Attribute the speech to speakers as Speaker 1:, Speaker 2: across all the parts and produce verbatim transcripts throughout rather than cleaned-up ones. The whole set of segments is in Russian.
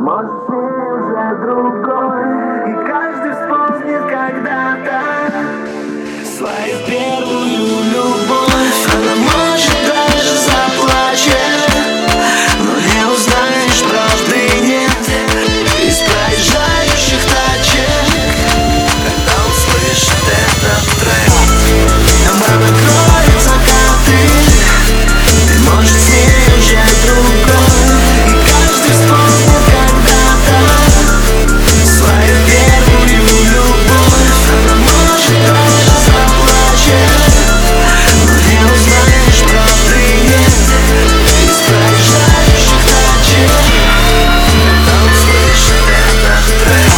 Speaker 1: Может, ты уже другой, и каждый вспомнит когда-то свою первую любовь. Она, может, даже заплачет, но не узнаешь, правды нет из проезжающих тачек, когда услышит этот трек. Небо накроет закаты, ты, может, с ней уже другой, и каждый вспомнит когда-то свою первую любовь. Она, может, даже заплачет, но не узнаешь, правды нет из проезжающих тачек, когда услышит этот трек.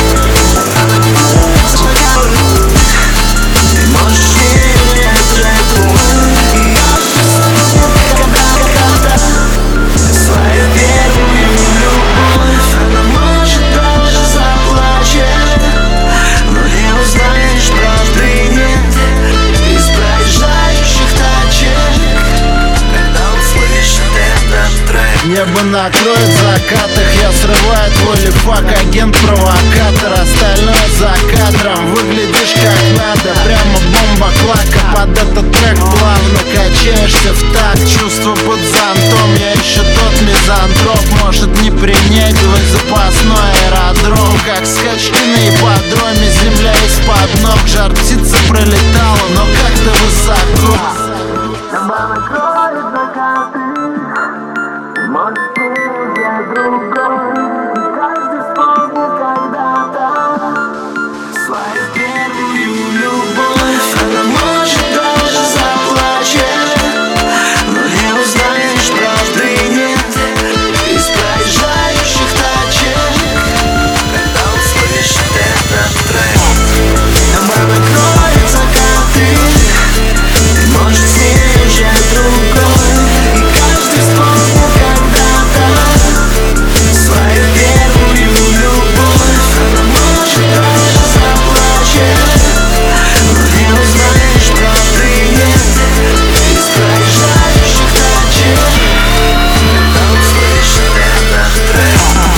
Speaker 1: Ты можешь с ней уже другой, и каждый вспомнит когда-то свою первую любовь. Она, может, даже заплачет, но не узнаешь, правды нет из проезжающих тачек, когда услышит этот трек.
Speaker 2: Небо накроет в закатах, я срываю твой лифак, агент-провокатор. Остальное за кадром, выглядишь как надо, прямо бомба-клака. Под этот трек плавно качаешься в такт, чувство под зонтом. Я еще тот мизантроп, может не принять твой запасной аэродром. Как скачки на ипподроме, земля из-под ног. Жар птица пролетала, но как-то высоко.
Speaker 1: Небо накроет закаты, может, ты уже другой, и каждый вспомнит когда-то свою первую любовь. Она, может, даже заплачет, но не узнаешь, правды нет из проезжающих тачек, когда услышит этот трек. Небо накроет закаты, ты, может, с ней уже другой, и каждый вспомнит когда-то свою первую любовь. Она, может, даже заплачет, но не узнаешь, правды нет из проезжающих тачек, когда услышит этот трек.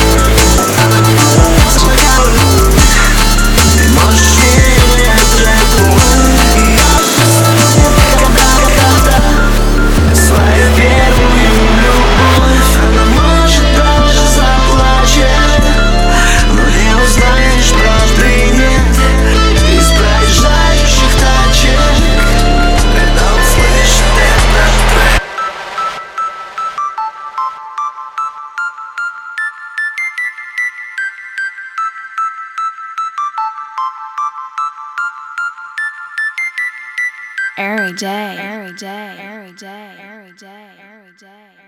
Speaker 1: Ты можешь с ней уже другой, и каждый вспомнит когда-то свою первую любовь. Она, может, даже заплачет, но не узнаешь, правды нет из проезжающих тачек, когда услышит этот трек.
Speaker 3: Every day, every day, every day, every day, every day.